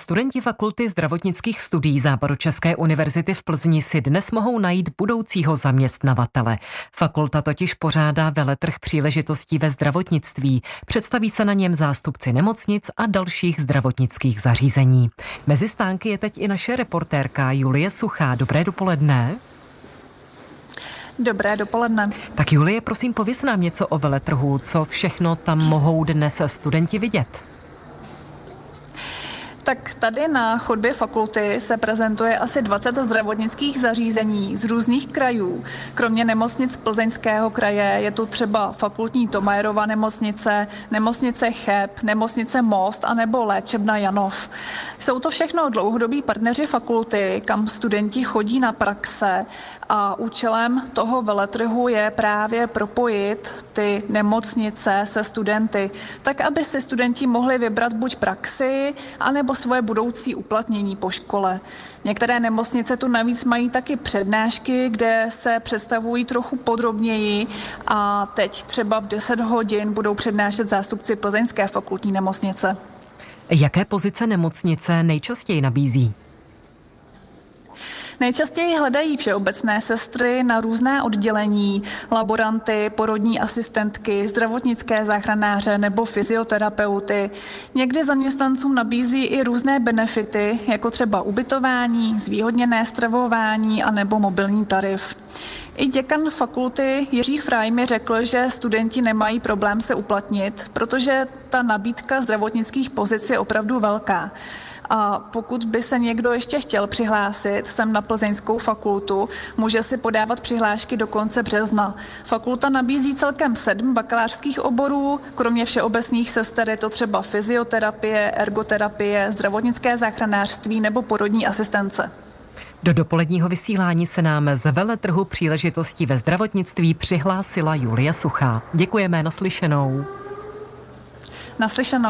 Studenti Fakulty zdravotnických studií Západočeské univerzity v Plzni si dnes mohou najít budoucího zaměstnavatele. Fakulta totiž pořádá veletrh příležitostí ve zdravotnictví. Představí se na něm zástupci nemocnic a dalších zdravotnických zařízení. Mezi stánky je teď i naše reportérka Julie Suchá. Dobré dopoledne. Dobré dopoledne. Tak Julie, prosím, pověz nám něco o veletrhu. Co všechno tam mohou dnes studenti vidět? Tak tady na chodbě fakulty se prezentuje asi 20 zdravotnických zařízení z různých krajů. Kromě nemocnic Plzeňského kraje je tu třeba fakultní Thomayerova nemocnice, nemocnice Cheb, nemocnice Most anebo léčebna Janov. Jsou to všechno dlouhodobí partneři fakulty, kam studenti chodí na praxe a účelem toho veletrhu je právě propojit ty nemocnice se studenty, tak aby si studenti mohli vybrat buď praxi, anebo svoje budoucí uplatnění po škole. Některé nemocnice tu navíc mají taky přednášky, kde se představují trochu podrobněji a teď třeba v 10 hodin budou přednášet zástupci Plzeňské fakultní nemocnice. Jaké pozice nemocnice nejčastěji nabízí? Nejčastěji hledají všeobecné sestry na různé oddělení, laboranty, porodní asistentky, zdravotnické záchranáře nebo fyzioterapeuty. Někdy zaměstnancům nabízí i různé benefity, jako třeba ubytování, zvýhodněné stravování anebo mobilní tarif. I děkan fakulty Jiří Fraj mi řekl, že studenti nemají problém se uplatnit, protože ta nabídka zdravotnických pozic je opravdu velká. A pokud by se někdo ještě chtěl přihlásit sem na Plzeňskou fakultu, může si podávat přihlášky do konce března. Fakulta nabízí celkem 7 bakalářských oborů, kromě všeobecných sester je to třeba fyzioterapie, ergoterapie, zdravotnické záchranářství nebo porodní asistence. Do dopoledního vysílání se nám z veletrhu příležitostí ve zdravotnictví přihlásila Julie Suchá. Děkujeme, naslyšenou. Naslyšenou.